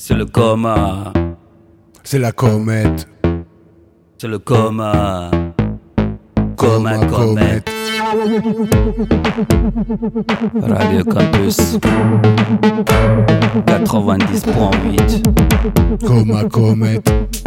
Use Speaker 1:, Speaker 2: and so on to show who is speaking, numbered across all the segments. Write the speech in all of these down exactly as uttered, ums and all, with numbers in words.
Speaker 1: C'est le coma.
Speaker 2: C'est la comète.
Speaker 1: C'est le coma. Coma, comète. Radio Campus quatre-vingt-dix point huit.
Speaker 2: Coma, comète.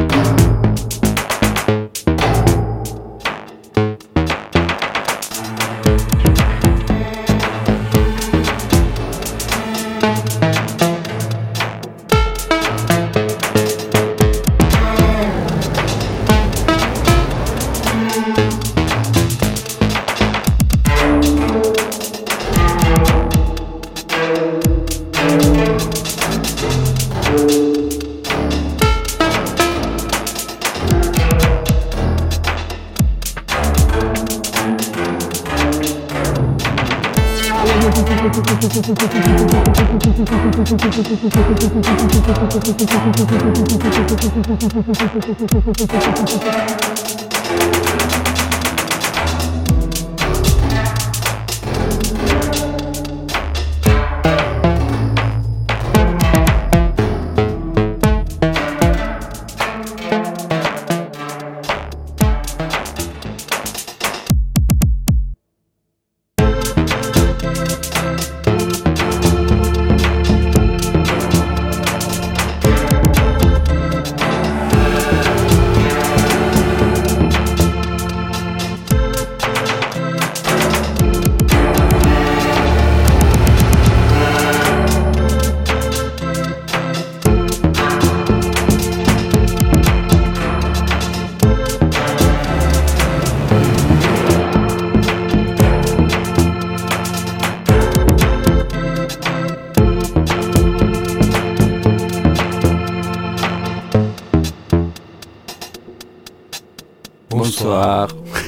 Speaker 1: Bonsoir.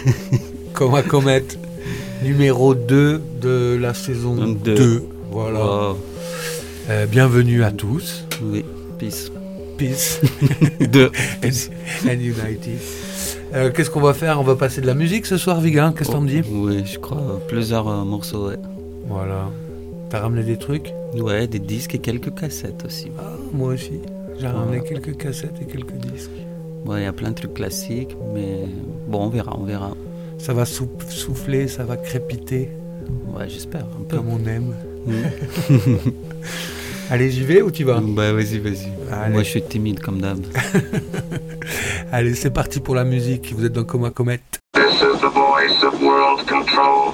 Speaker 2: Coma Comète, numéro deux de la saison deux. deux. Voilà. Wow. Euh, bienvenue à tous.
Speaker 1: Oui, peace.
Speaker 2: Peace.
Speaker 1: deux.
Speaker 2: and, and United. Euh, qu'est-ce qu'on va faire? On va passer de la musique ce soir, Vigan. Qu'est-ce que oh, t'en me dis?
Speaker 1: Oui, je crois. Plusieurs euh, morceaux, ouais.
Speaker 2: Voilà. T'as ramené des trucs?
Speaker 1: Ouais, des disques et quelques cassettes aussi.
Speaker 2: Ah, moi aussi. J'ai ramené
Speaker 1: ouais.
Speaker 2: quelques cassettes et quelques disques.
Speaker 1: Ouais, il y a plein de trucs classiques, mais bon, on verra, on verra.
Speaker 2: Ça va sou- souffler, ça va crépiter.
Speaker 1: Ouais, j'espère, un peu.
Speaker 2: Comme on aime.
Speaker 1: Mmh.
Speaker 2: Allez, j'y vais ou tu vas?
Speaker 1: Bah, vas-y, vas-y. Allez. Moi, je suis timide comme d'hab.
Speaker 2: Allez, c'est parti pour la musique. Vous êtes dans Coma Comète.
Speaker 3: This is the voice of world control.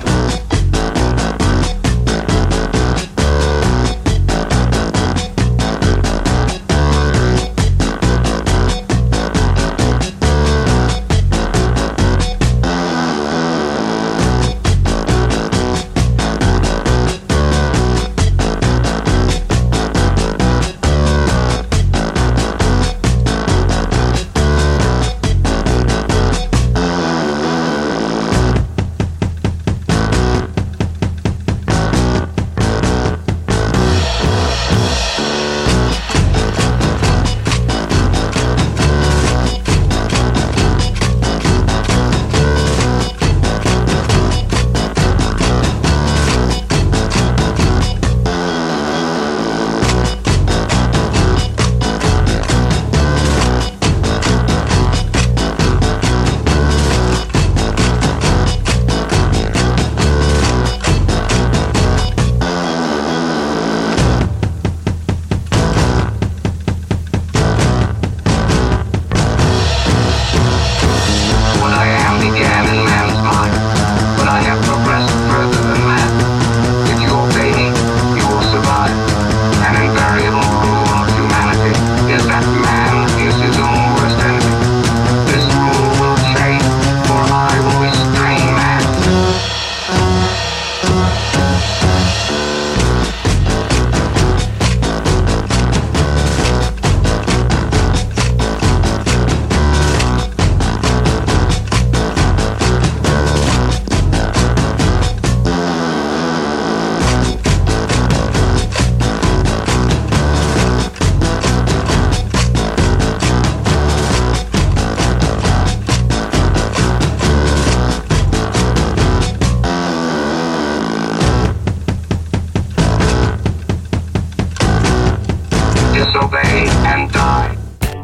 Speaker 3: disobey and die.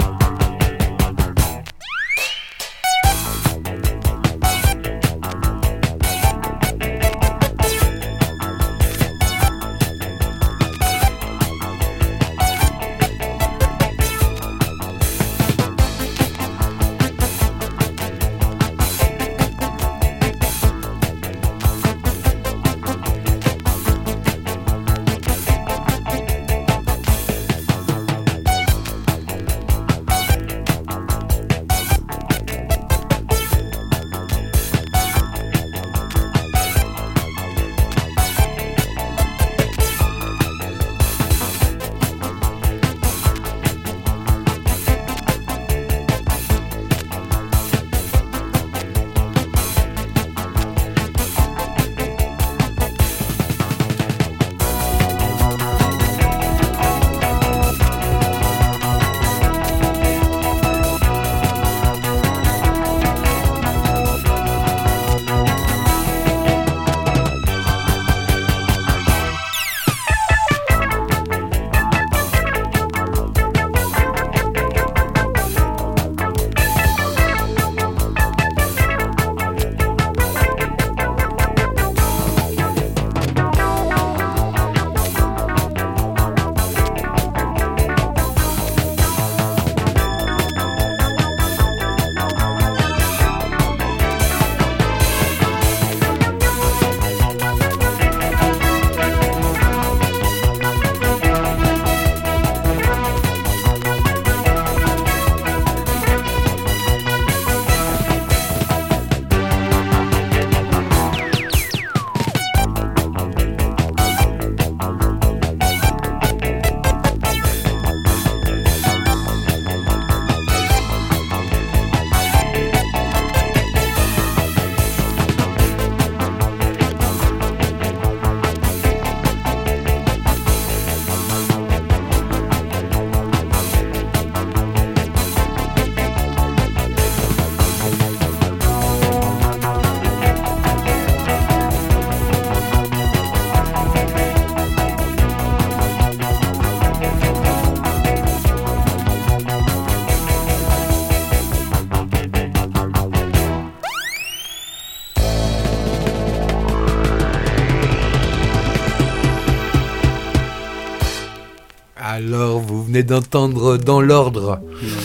Speaker 2: Alors, vous venez d'entendre dans l'ordre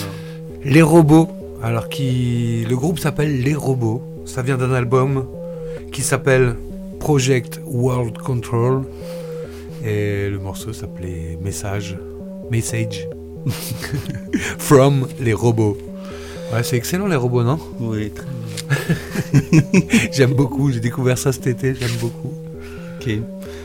Speaker 2: Les Robots. Alors, qui... le groupe s'appelle Les Robots. Ça vient d'un album qui s'appelle Project World Control. Et le morceau s'appelait Message. Message. From Les Robots. Ouais, c'est excellent, Les Robots, non?
Speaker 1: Oui, très bien.
Speaker 2: J'aime beaucoup. J'ai découvert ça cet été. J'aime beaucoup.
Speaker 1: Ok.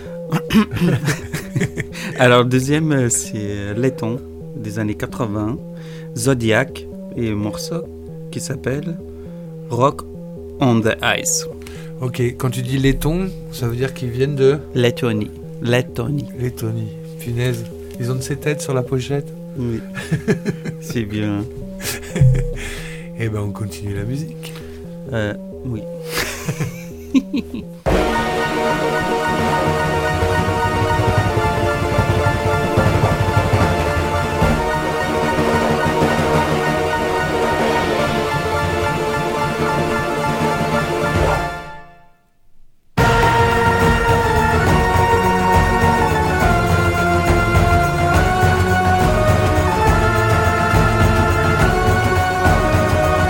Speaker 1: Alors, deuxième, c'est Letton, des années quatre-vingts, Zodiac, et un morceau qui s'appelle Rock on the Ice.
Speaker 2: Ok, quand tu dis Letton, ça veut dire qu'ils viennent de
Speaker 1: Lettonie. Lettonie.
Speaker 2: Lettonie. Punaise, ils ont de ces têtes sur la pochette.
Speaker 1: Oui, c'est bien.
Speaker 2: Eh ben, on continue la musique.
Speaker 1: Euh, oui.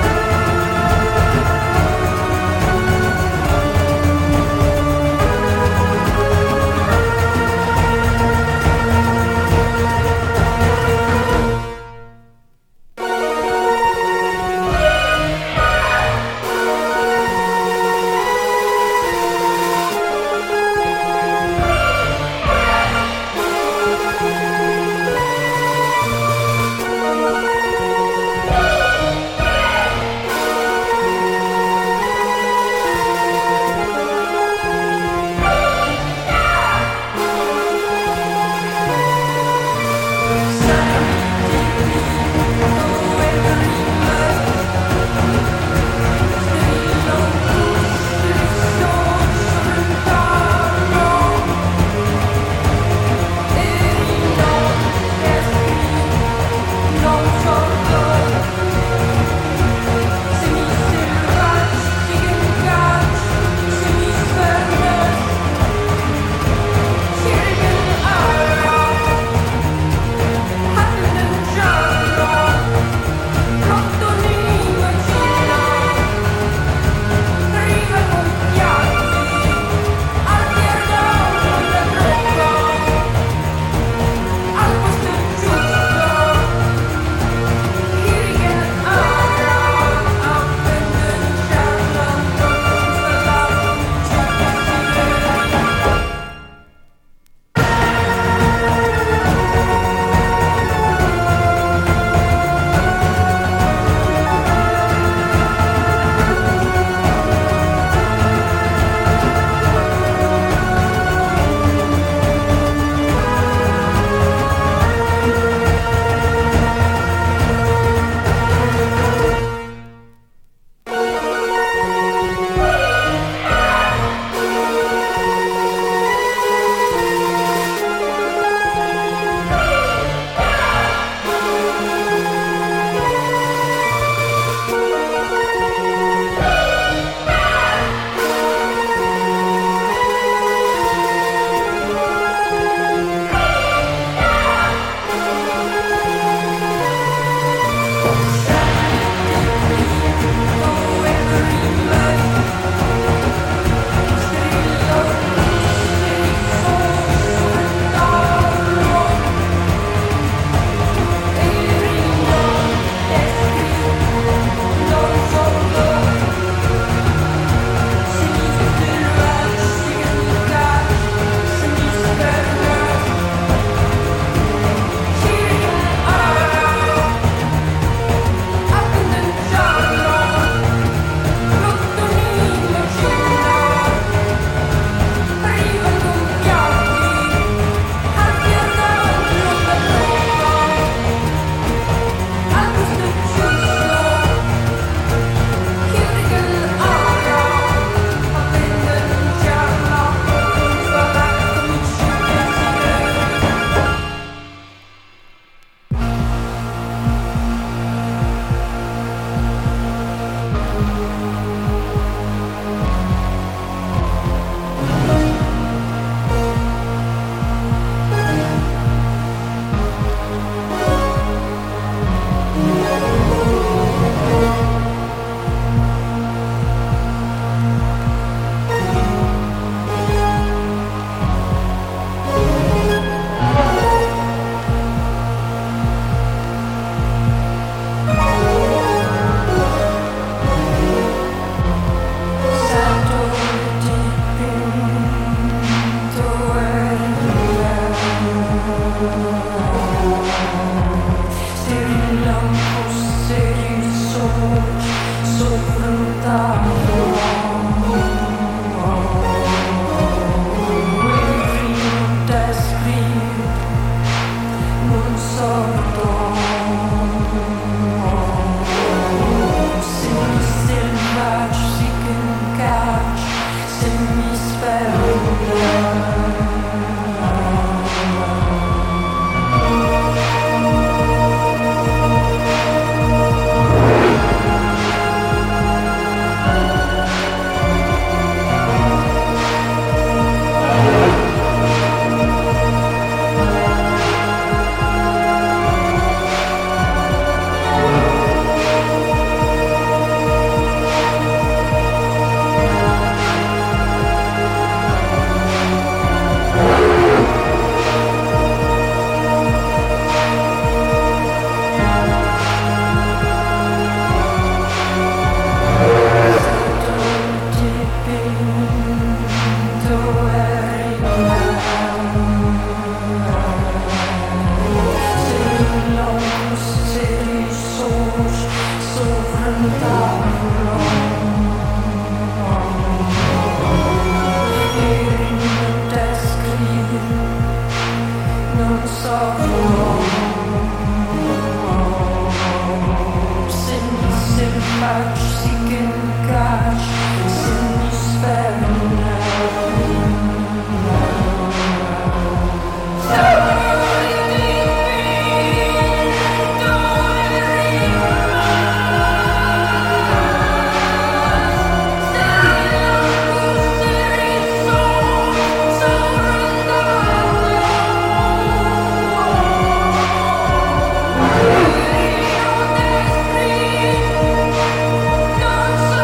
Speaker 4: Thank Don't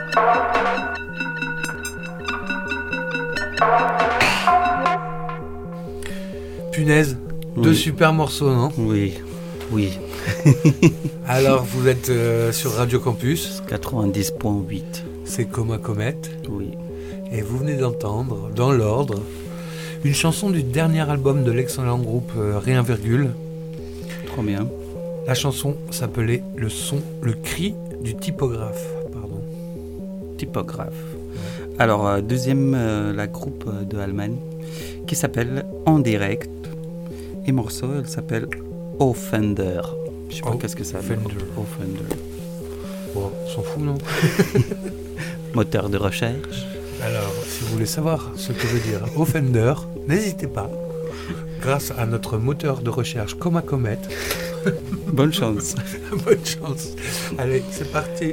Speaker 2: Punaise, deux
Speaker 1: Oui.
Speaker 2: super morceaux, non?
Speaker 1: Oui, oui.
Speaker 2: Alors, vous êtes euh, sur Radio Campus,
Speaker 1: quatre-vingt-dix virgule huit.
Speaker 2: c'est Coma Comet,
Speaker 1: Oui.
Speaker 2: et vous venez d'entendre, dans l'ordre, une chanson du dernier album de l'excellent groupe euh, Rien Virgule.
Speaker 1: Trop bien.
Speaker 2: La chanson s'appelait Le son, le cri du typographe. Pardon.
Speaker 1: Typographe. Alors, euh, deuxième, euh, la groupe euh, de Allemagne qui s'appelle En Direct. Et morceau, elle s'appelle Offender. Je sais pas
Speaker 2: Oh,
Speaker 1: qu'est-ce que ça veut dire.
Speaker 2: Offender.
Speaker 1: Offender.
Speaker 2: Bon, on s'en fout, non?
Speaker 1: Moteur de recherche.
Speaker 2: Alors, si vous voulez savoir ce que veut dire Offender, n'hésitez pas. Grâce à notre moteur de recherche Coma Comet.
Speaker 1: Bonne chance.
Speaker 2: Bonne chance. Allez, c'est parti.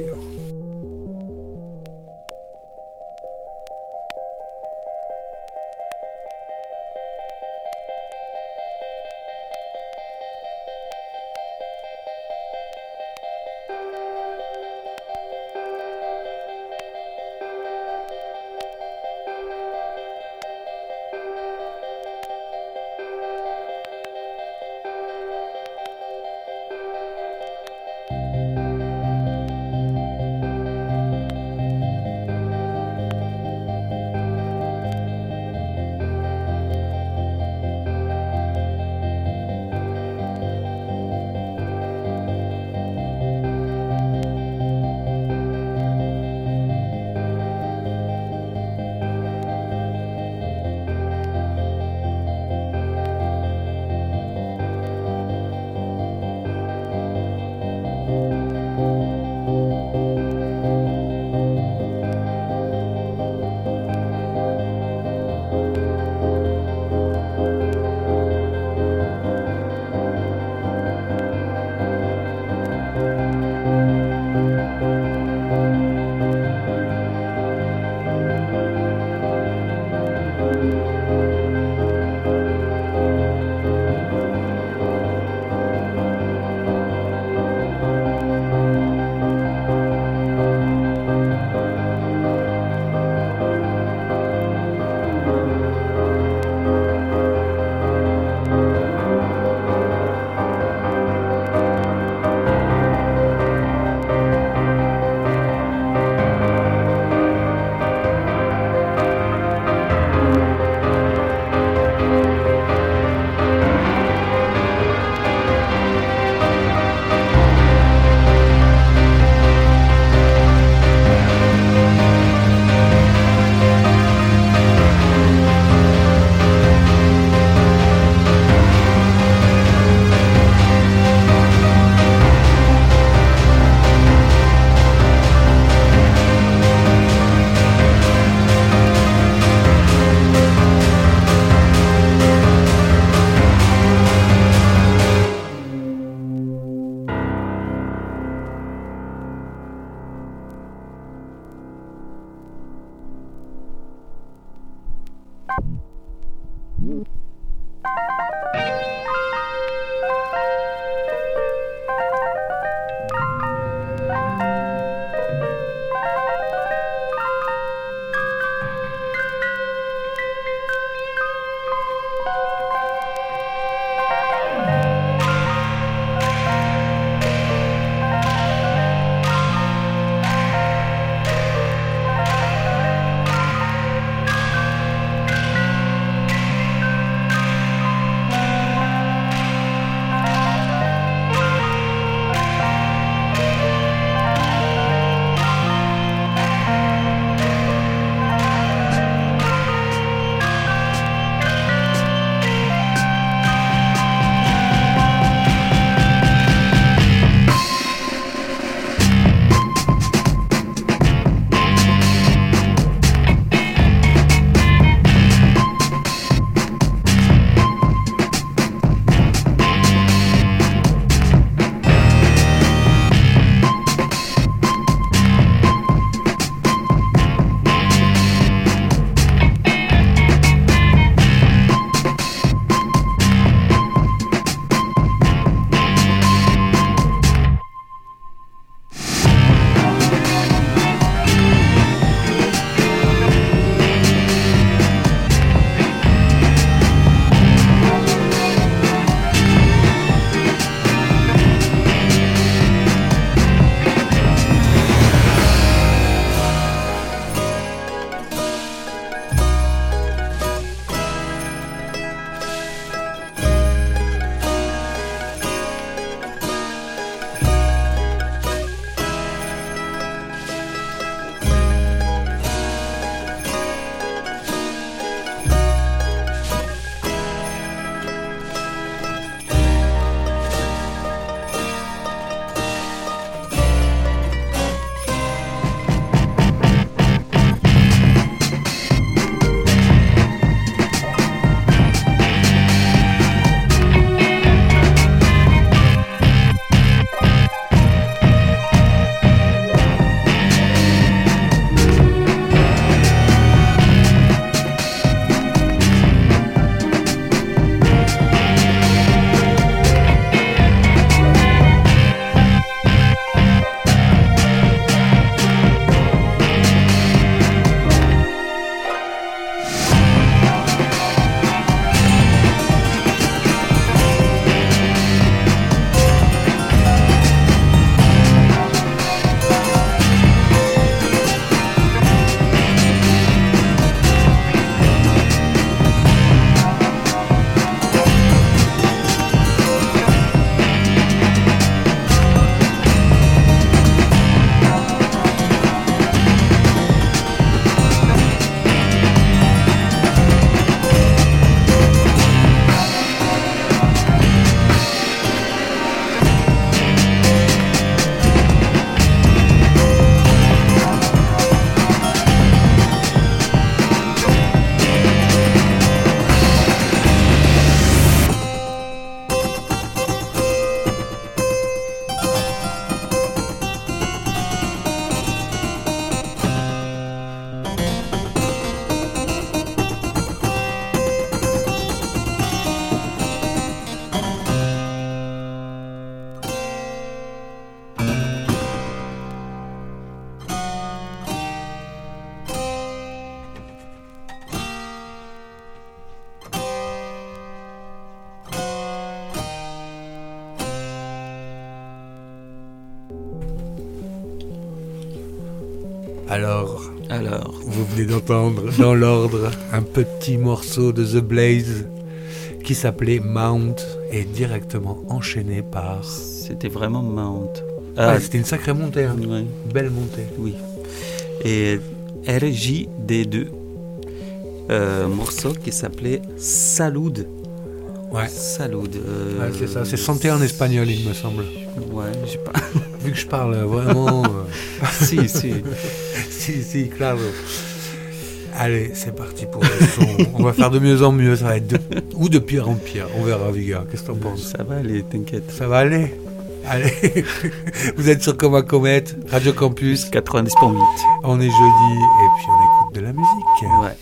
Speaker 2: Alors,
Speaker 1: Alors,
Speaker 2: vous venez d'entendre dans l'ordre un petit morceau de The Blaze qui s'appelait Mount et directement enchaîné par...
Speaker 1: c'était vraiment Mount.
Speaker 2: Ah,
Speaker 1: Ah,
Speaker 2: c'était une sacrée montée, hein.
Speaker 1: ouais,
Speaker 2: Belle montée.
Speaker 1: oui. Et R J D deux, euh, morceau qui s'appelait Salud.
Speaker 2: Ouais,
Speaker 1: Salud. euh,
Speaker 2: ouais, c'est ça, c'est santé en espagnol, il me semble.
Speaker 1: Ouais, je sais pas.
Speaker 2: Vu que je parle vraiment... euh,
Speaker 1: si, si.
Speaker 2: si, si, claro. Allez, c'est parti pour le son. On va faire de mieux en mieux, ça va être de... ou de pire en pire. On verra, Viga. Qu'est-ce que t'en penses?
Speaker 1: Ça va aller, t'inquiète.
Speaker 2: Ça va aller? Allez. Vous êtes sur Coma Comète, Radio Campus.
Speaker 1: quatre-vingt-dix virgule huit.
Speaker 2: On est jeudi et puis on écoute de la musique.
Speaker 1: Ouais.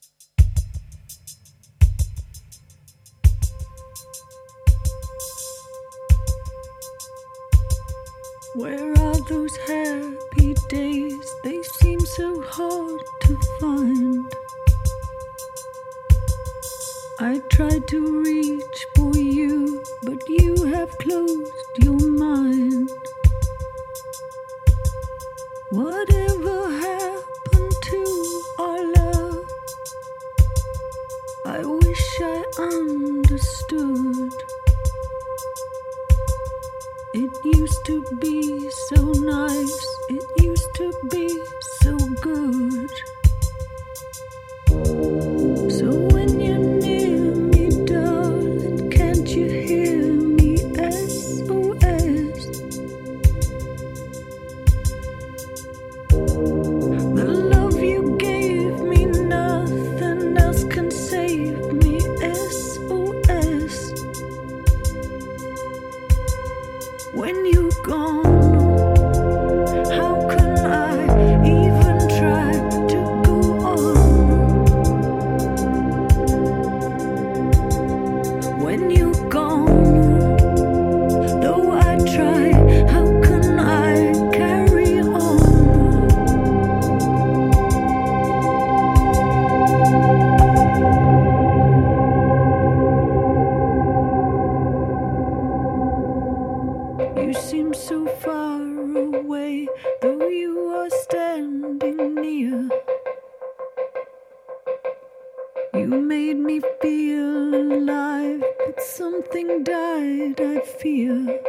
Speaker 4: Where are those happy days? They seem so hard to find. I tried to reach for you, but you have closed your mind. Whatever happened to our love? I wish I understood. It used to be so nice, it used to be so good. So when you're near me, darling, can't you hear me? S O S. The love you gave me, nothing else can save me. S O S. When you're gone, how can I even try to go on? When you're gone, though I try, how can I carry on? You seem so far away, though you are standing near. You made me feel alive, but something died, I fear.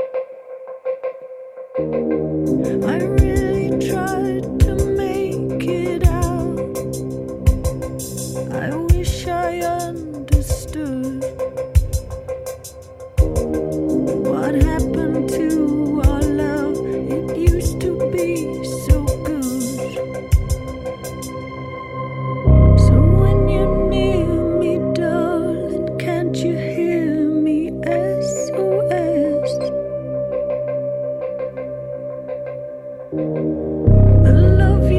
Speaker 4: I really tried to make it out. I wish I understood. What happened to our love? It used to be so good. So when you're near me, darling, can't you hear me? S O S. The love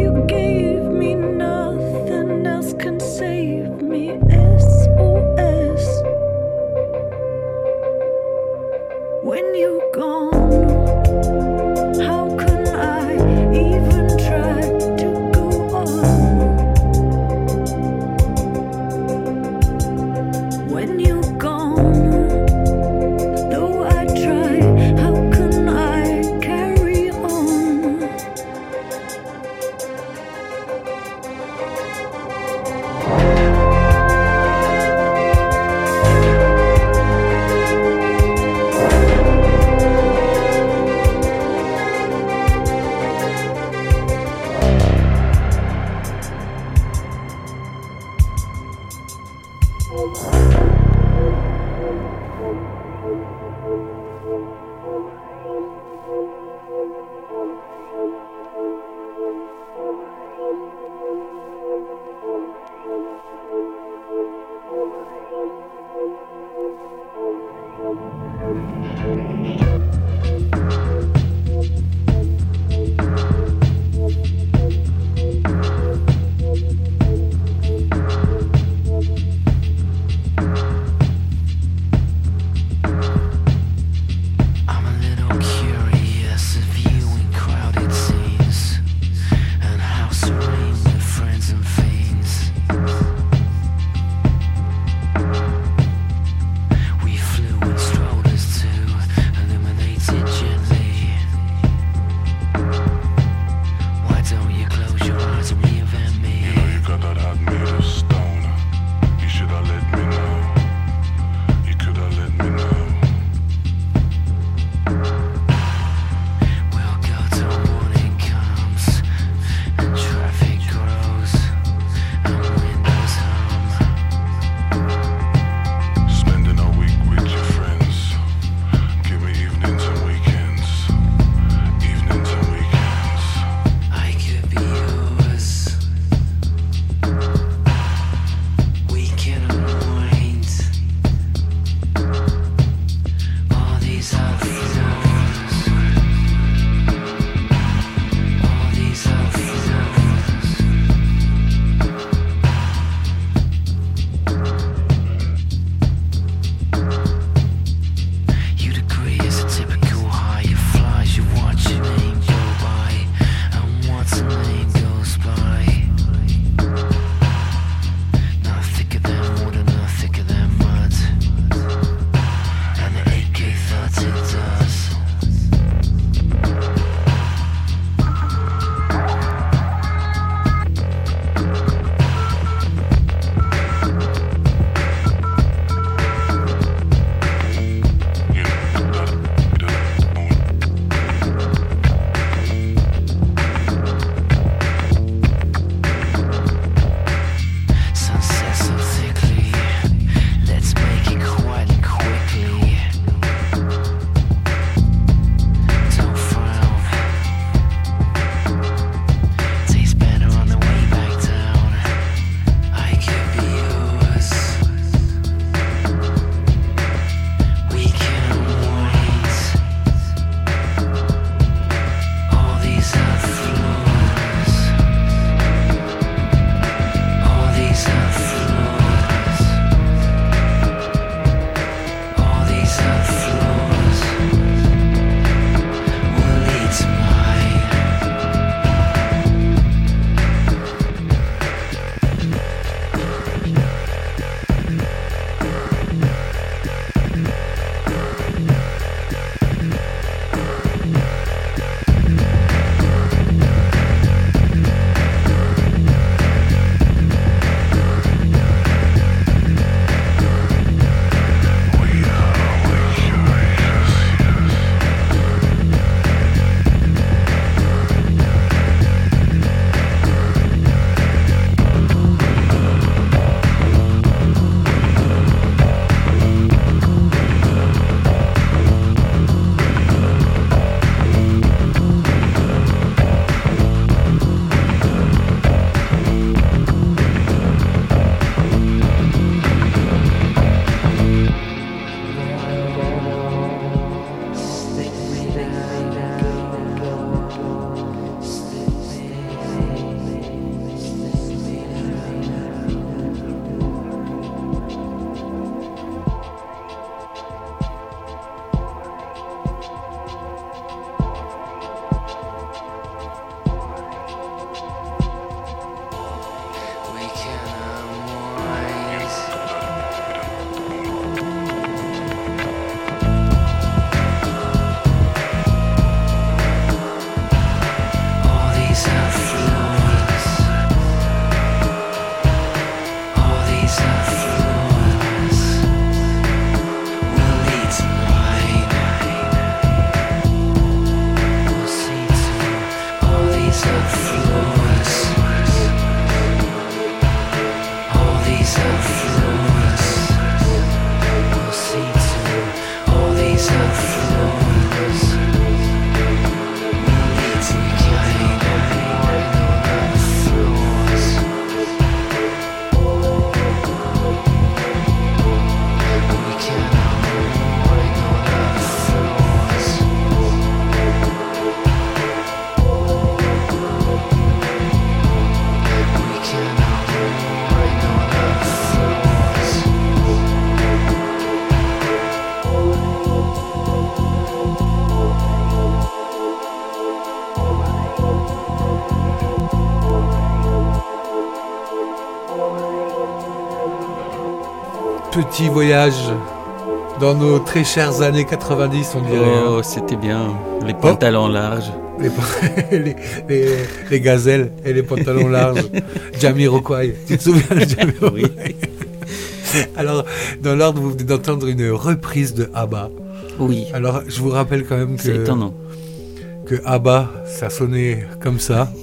Speaker 2: petit voyage dans nos très chères années quatre-vingt-dix, on dirait.
Speaker 1: Oh,
Speaker 2: hein.
Speaker 1: c'était bien. Les pantalons oh. larges.
Speaker 2: Les, les, les, les gazelles et les pantalons larges. Jamiroquai. Tu te souviens de Jamiroquai? Oui. Alors, dans l'ordre, vous venez d'entendre une reprise de ABBA.
Speaker 1: Oui.
Speaker 2: Alors, je vous rappelle quand même que...
Speaker 1: C'est étonnant.
Speaker 2: Que ABBA, ça sonnait comme ça.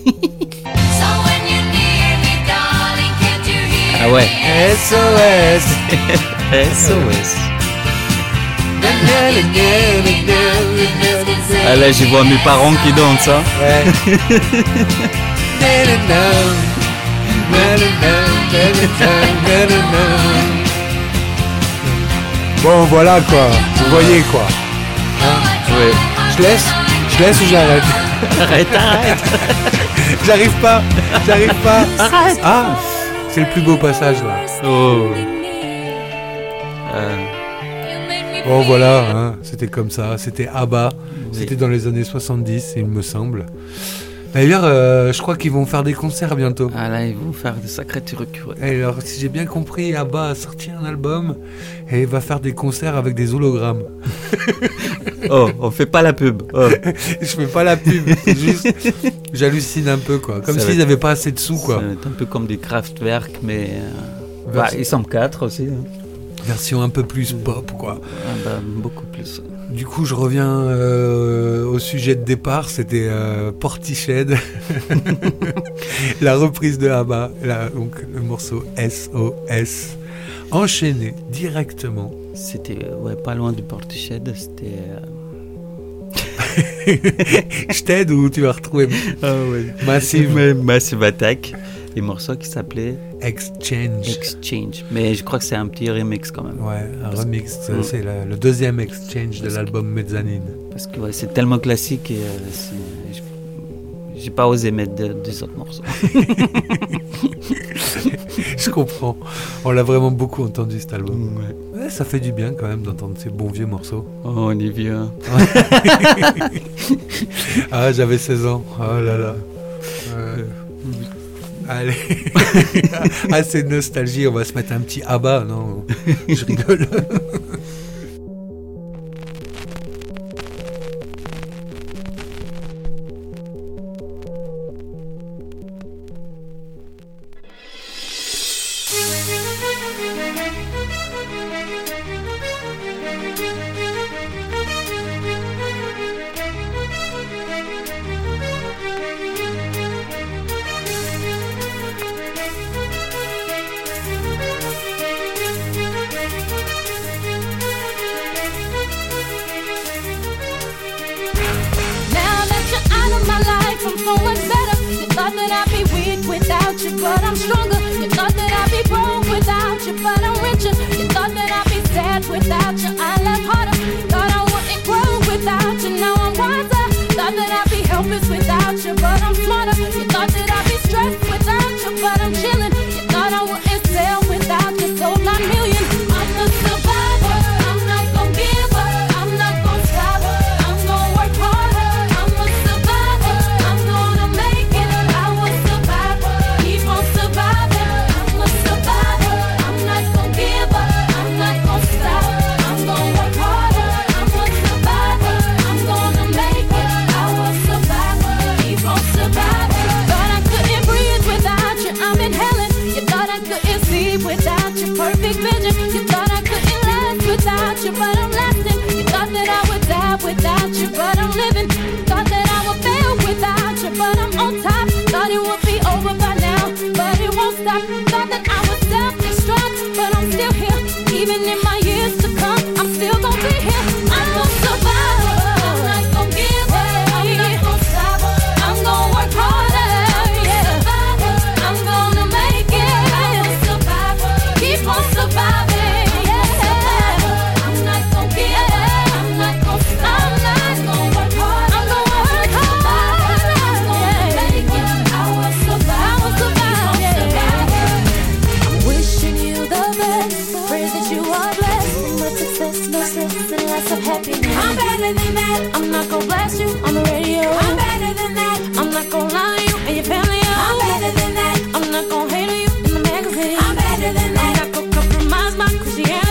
Speaker 1: Ah ouais.
Speaker 2: S O S.
Speaker 1: S O S. Ah là, je vois mes parents qui dansent, hein.
Speaker 2: Ouais. Bon, voilà quoi. Vous voyez quoi. Hein,
Speaker 1: ouais.
Speaker 2: Je laisse, je laisse ou j'arrête?
Speaker 1: Arrête, arrête.
Speaker 2: J'arrive pas, j'arrive pas. Arrête. Ah, c'est le plus beau passage là.
Speaker 1: Oh. Euh.
Speaker 2: Bon voilà, hein, c'était comme ça, c'était ABBA, oui. C'était dans les années soixante-dix, il me semble. D'ailleurs, euh, je crois qu'ils vont faire des concerts bientôt.
Speaker 1: Ah là, ils vont faire des sacrés trucs. Ouais.
Speaker 2: Alors, si j'ai bien compris, ABBA a sorti un album et il va faire des concerts avec des hologrammes.
Speaker 1: Oh, on fait pas la pub. Oh.
Speaker 2: Je fais pas la pub, c'est juste, j'hallucine un peu quoi, comme ça s'ils n'avaient pas assez de sous quoi.
Speaker 1: C'est un peu comme des Kraftwerk, mais euh...
Speaker 2: Vers...
Speaker 1: bah, ils sont quatre aussi. Hein.
Speaker 2: Version un peu plus pop quoi.
Speaker 1: Ah bah, beaucoup plus.
Speaker 2: Du coup je reviens euh, au sujet de départ, c'était euh, Portishead, la reprise de ABBA, la, donc le morceau S O S, enchaîné directement.
Speaker 1: C'était ouais, pas loin du Portishead, c'était...
Speaker 2: Euh... Je t'aide ou tu vas retrouver
Speaker 1: ah, ouais.
Speaker 2: Massive.
Speaker 1: Massive Attack. Les morceaux qui s'appelaient
Speaker 2: Exchange.
Speaker 1: Exchange. Mais je crois que c'est un petit remix quand même.
Speaker 2: Ouais, un
Speaker 1: parce
Speaker 2: remix. Que...
Speaker 1: C'est,
Speaker 2: c'est la, le deuxième Exchange de l'album Mezzanine.
Speaker 1: Parce que ouais, c'est tellement classique et euh, c'est... j'ai pas osé mettre de, des autres morceaux.
Speaker 2: Je comprends. On l'a vraiment beaucoup entendu cet album.
Speaker 1: Ouais.
Speaker 2: Ouais, ça fait du bien quand même d'entendre ces bons vieux morceaux.
Speaker 1: Oh, on est vieux.
Speaker 2: Ah, j'avais seize ans. Oh là là. Euh... Allez, assez de nostalgie, on va se mettre un petit ABBA, non? Je rigole.
Speaker 5: But I'm stronger. You thought that I'd be broke without you, but I'm richer. You thought that I'd be sad without you, I laugh harder. Thought I wouldn't grow without you, now I'm wiser. Thought that I'd be helpless without you, but I'm smarter. You thought that I'd be stressed without you, but I'm chilling. You thought I wouldn't sell without you, sold nine million. I'm a survivor. I'm not gonna give up. I'm not gonna stop. I'm gonna work harder. I'm a survivor. I'm gonna make it. I was survivor. Keep on surviving. I'm a survivor. I'm not gonna give up. I'm not gonna stop. I'm gonna work harder. I'm a survivor. I'm gonna make it. I was survivor. Keep on surviving. Thought I couldn't breathe without you. I'm inhaling. You thought I couldn't see without your perfect vision. You thought I couldn't last without you, but I'm lasting. You thought that I would die without you, but I'm living. Thought that I would fail without you, but I'm on top. Thought it would be over by now, but it won't stop. Thought that I would self-destruct, but I'm still here. Even in my years to come, I'm still gonna be here. I'm a survivor. I'm not gonna give up. I'm not gonna stop. I'm gonna work harder. Yeah. I'm gonna make it. I'm a survivor. Keep on surviving. Yeah. I'm not gonna give up. I'm not gonna stop. I'm not gonna work hard. I'm gonna work hard. I'm gonna make it. I will survive. I will survive. Yeah. I'm wishing you the best. Pray that you are blessed. Much success, no stress, and lots of happiness. I'm better than that. I'm not gonna blast you on the radio. I'm better than that. I'm not gonna lie to you and your family. I'm better than that. I'm not gonna hate on you in the magazine. I'm better than that. I'm not gonna compromise my Christianity.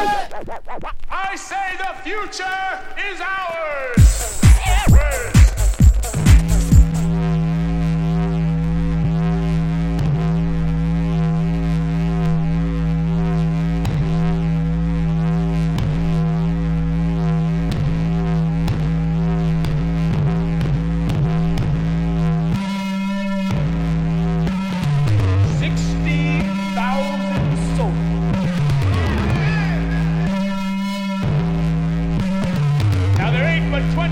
Speaker 6: I say the future is ours! But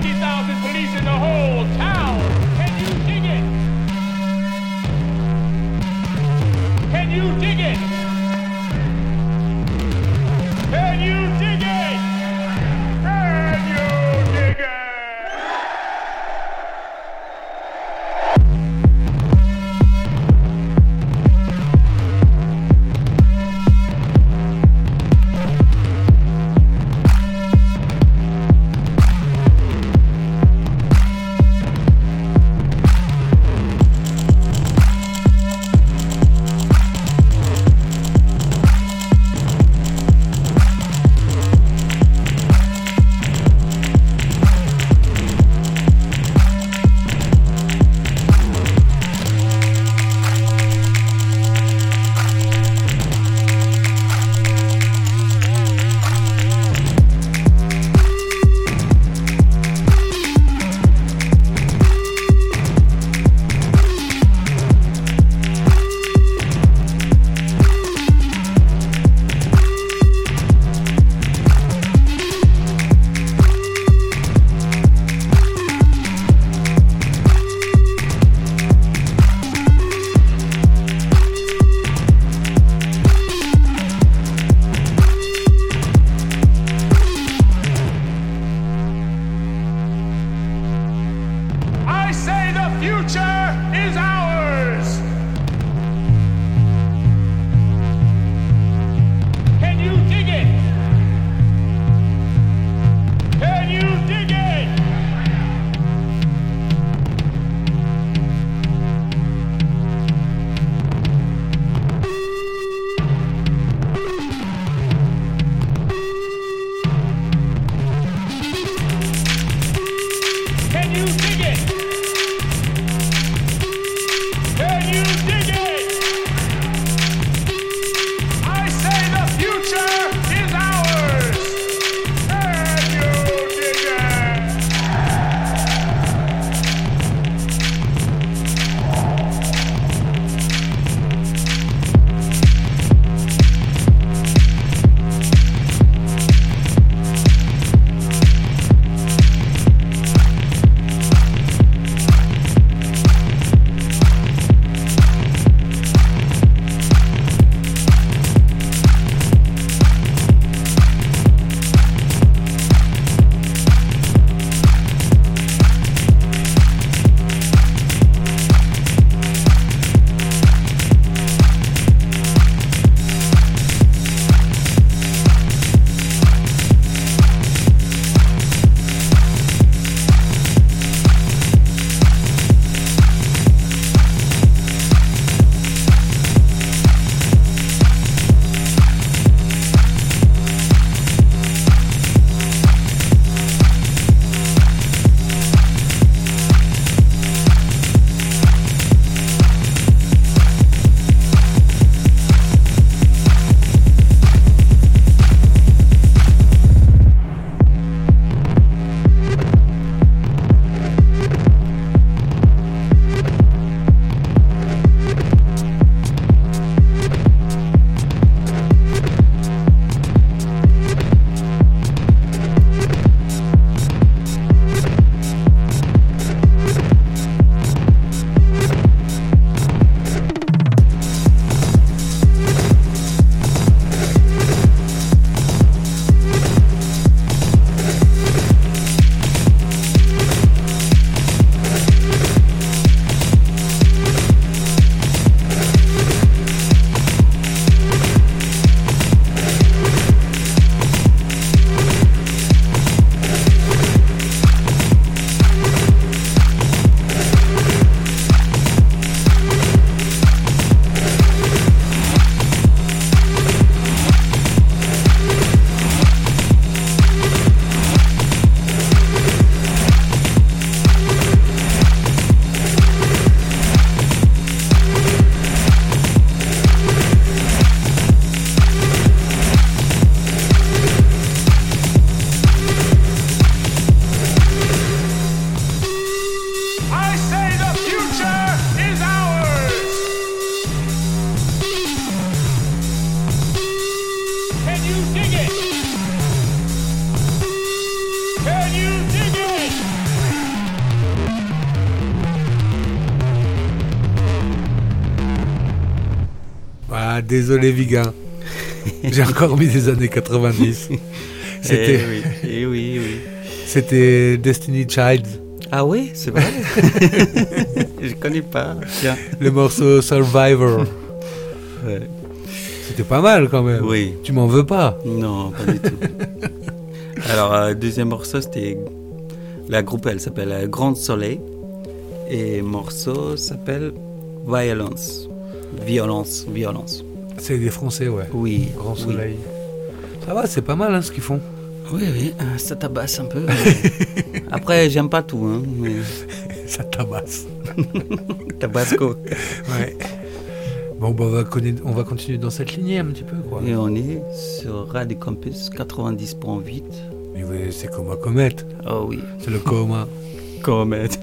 Speaker 2: désolé Viga. J'ai encore mis des années quatre-vingt-dix. C'était,
Speaker 1: Eh oui, eh oui, oui.
Speaker 2: c'était Destiny Child,
Speaker 1: Ah oui, c'est vrai. Je connais pas. Tiens.
Speaker 2: le morceau Survivor.
Speaker 1: Ouais.
Speaker 2: C'était pas mal quand même.
Speaker 1: Oui.
Speaker 2: Tu m'en veux pas?
Speaker 1: Non, pas du tout. Alors, euh, deuxième morceau, c'était. La groupe, elle s'appelle euh, Grand Soleil. Et le morceau s'appelle Violence. Violence, violence.
Speaker 2: C'est des Français, ouais.
Speaker 1: Oui.
Speaker 2: Grand
Speaker 1: oui.
Speaker 2: Soleil. Ça va, c'est pas mal hein, ce qu'ils font.
Speaker 1: Oui, oui, euh, ça tabasse un peu. Après, j'aime pas tout, hein. Mais...
Speaker 2: Ça tabasse.
Speaker 1: Tabasco.
Speaker 2: Ouais. Bon, bah, on, va conna- on va continuer dans cette lignée un petit peu, quoi.
Speaker 1: Et on est sur Radio Campus quatre-vingt-dix virgule huit.
Speaker 2: Mais ouais, c'est comme un comète.
Speaker 1: Oh oui.
Speaker 2: C'est le coma.
Speaker 1: Comète.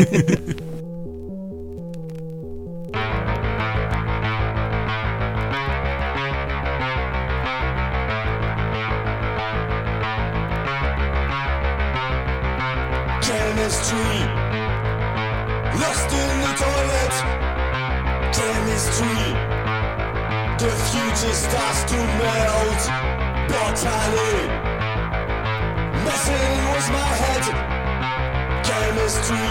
Speaker 7: Chemistry, lost in the toilet. Chemistry, the future starts to melt. Botany, messing with my head. Chemistry,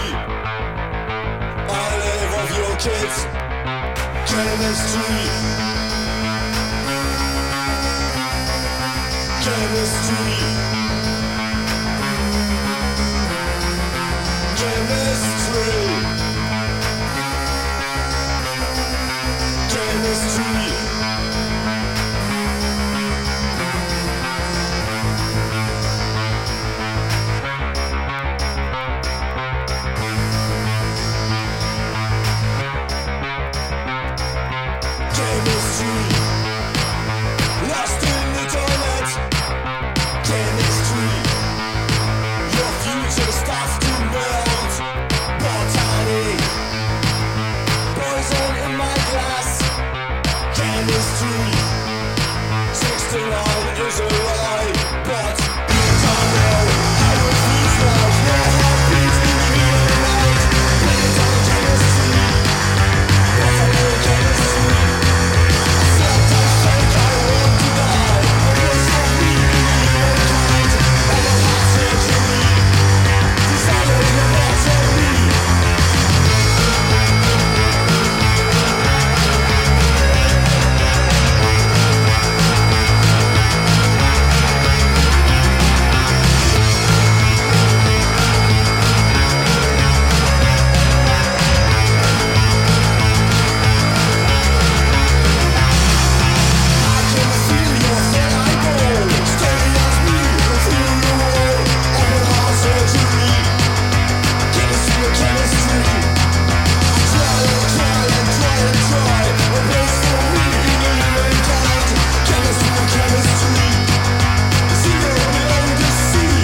Speaker 7: I live of your kids. Chemistry, chemistry. Chemistry, chemistry. Chemistry, lost in the toilet. Chemistry, your future starts to melt. Botany, poison in my glass. Chemistry, sixty-nine is a lie, but you don't know how it feels like. No heartbeats in the night. Blame on chemistry, botany chemistry. I sometimes think I want to die. Wait for me in mankind. And a heart surgery. Desire in the battery. I can feel your saliva staring at me through the wall. Open heart surgery. Chemistry, chemistry. Try and try and try and try. A place for me in mankind. Chemistry, chemistry. Zero below the sea.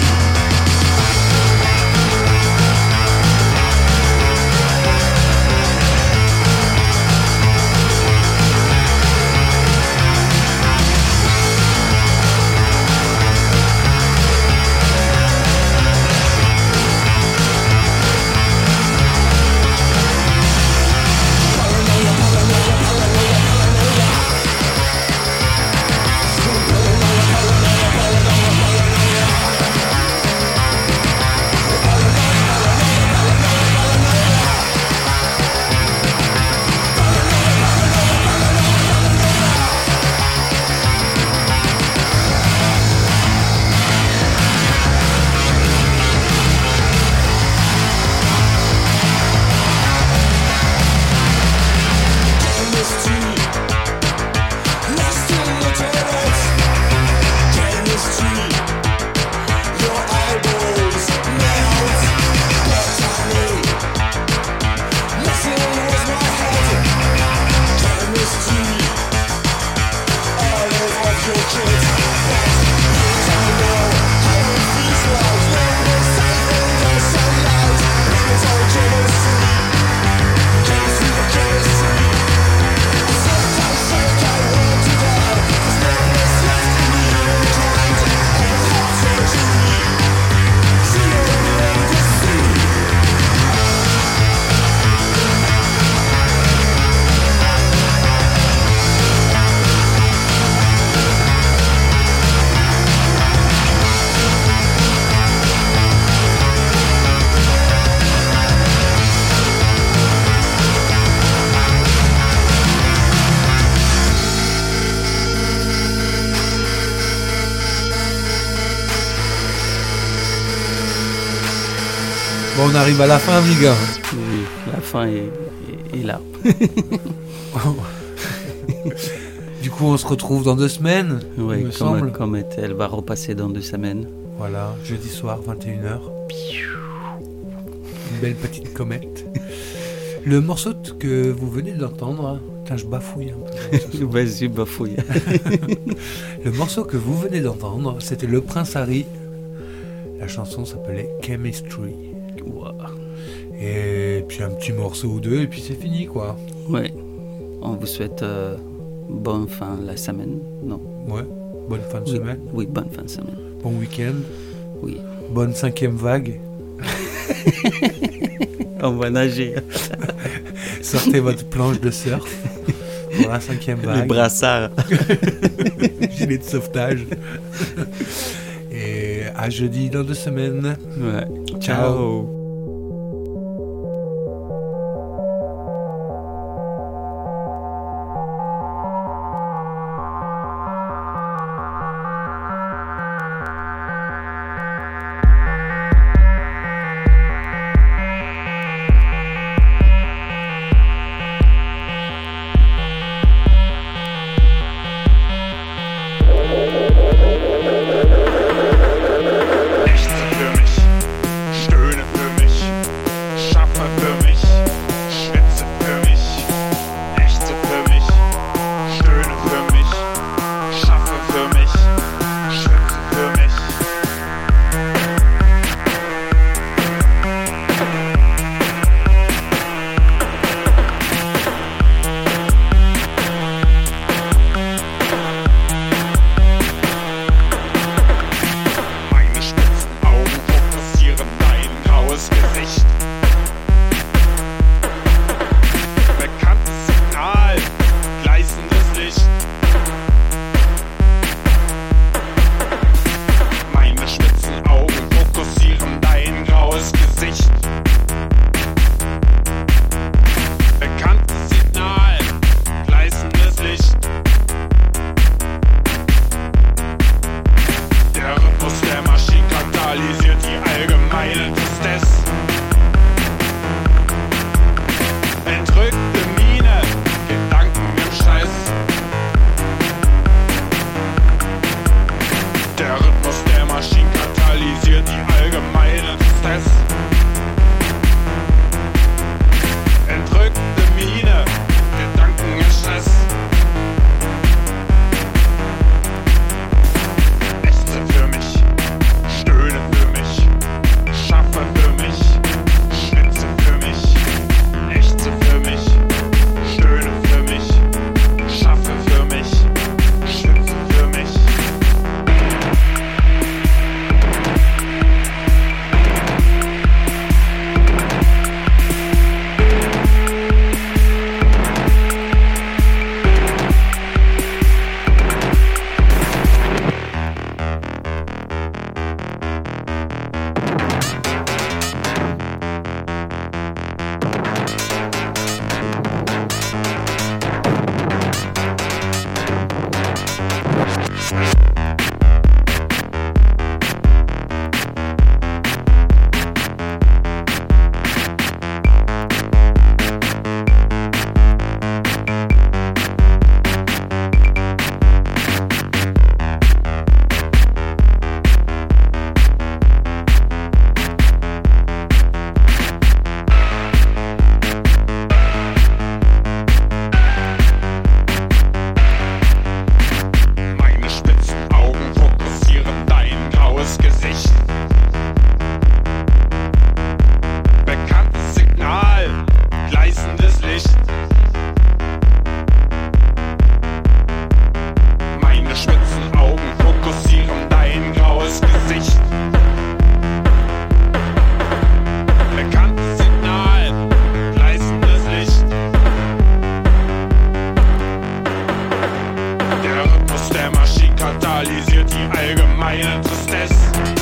Speaker 7: Chemistry, lost in the toilet. Chemistry, your eyeballs melt. Botany, messing with my head. Chemistry, I live off your kids. But you don't know how it feels like. No more sight in the sunlight. It's all chemistry. Chemistry, chemistry. I sometimes think I want to die. There's no place left in me mankind. Open heart surgery. Zero below the sea.
Speaker 2: Bon, on arrive à la fin, Amiga.
Speaker 1: Oui, la fin est, est- est là.
Speaker 2: Du coup, on se retrouve dans deux semaines,
Speaker 1: Ouais,
Speaker 2: il me
Speaker 1: comme,
Speaker 2: semble.
Speaker 1: comme elle elle va repasser dans deux semaines.
Speaker 2: Voilà, jeudi soir, vingt et une heures. Une belle petite comète. Le morceau t- que vous venez d'entendre, putain, je bafouille un peu. ce soir.
Speaker 1: Vas-y, bafouille.
Speaker 2: Le morceau que vous venez d'entendre, c'était Le Prince Harry. La chanson s'appelait Chemistry.
Speaker 1: Ouah.
Speaker 2: Et puis un petit morceau ou deux, et puis c'est fini, quoi.
Speaker 1: Ouais. On vous souhaite euh, bonne fin de la semaine. Non.
Speaker 2: Ouais, bonne fin de
Speaker 1: Oui.
Speaker 2: semaine,
Speaker 1: Oui, bonne fin de semaine.
Speaker 2: bon week-end,
Speaker 1: Oui.
Speaker 2: bonne cinquième vague.
Speaker 1: On va nager.
Speaker 2: Sortez votre planche de surf pour la cinquième
Speaker 1: Les
Speaker 2: vague.
Speaker 1: brassards.
Speaker 2: Gilet de sauvetage. Et à jeudi dans deux semaines.
Speaker 1: Ouais.
Speaker 2: Ciao.
Speaker 1: Ciao.
Speaker 6: Ächze für mich, stöhne für mich, schaffe für mich, schwitze für mich. Ächze für mich, stöhne für mich, schaffe für mich, schwitze für mich. Meine spitzen Augen fokussieren dein graues Gesicht. Bekanntes Signal, gleißendes Licht. Meine spitzen Augen fokussieren dein graues Gesicht. Bekanntes Signal, gleißendes Licht. Der Rhythmus der Maschine katalysiert die allgemeine Tristesse. Entrückte Miene, Gedanken im Stress. Der Rhythmus der Maschine katalysiert die allgemeine Tristesse. Entrückte Miene, Gedanken im Stress. Ächze für mich, stöhne für mich, schaffe für mich, schwitze für mich. Ächze für mich, stöhne für mich, schaffe für mich, schwitze für mich. Meine spitzen Augen fokussieren dein graues Gesicht. Bekanntes Signal, gleißendes Licht. Meine spitzen Augen fokussieren dein graues Gesicht. Bekanntes Signal, gleißendes Licht. Der Rhythmus der Maschine katalysiert die allgemeine Tristesse.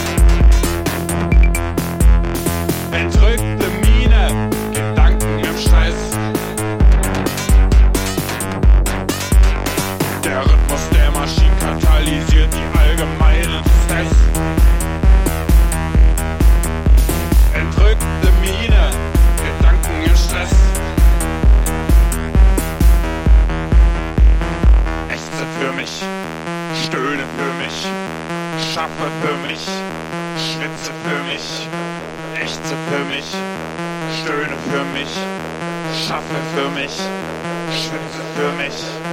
Speaker 6: Entrückte Miene, Gedanken im Stress. Der Rhythmus der Maschine katalysiert die allgemeine Tristesse. Entrückte Stress. Ächze für mich, stöhne für mich, schaffe für mich, schwitze für mich, ächze für mich, stöhne für mich, schaffe für mich, schwitze für mich.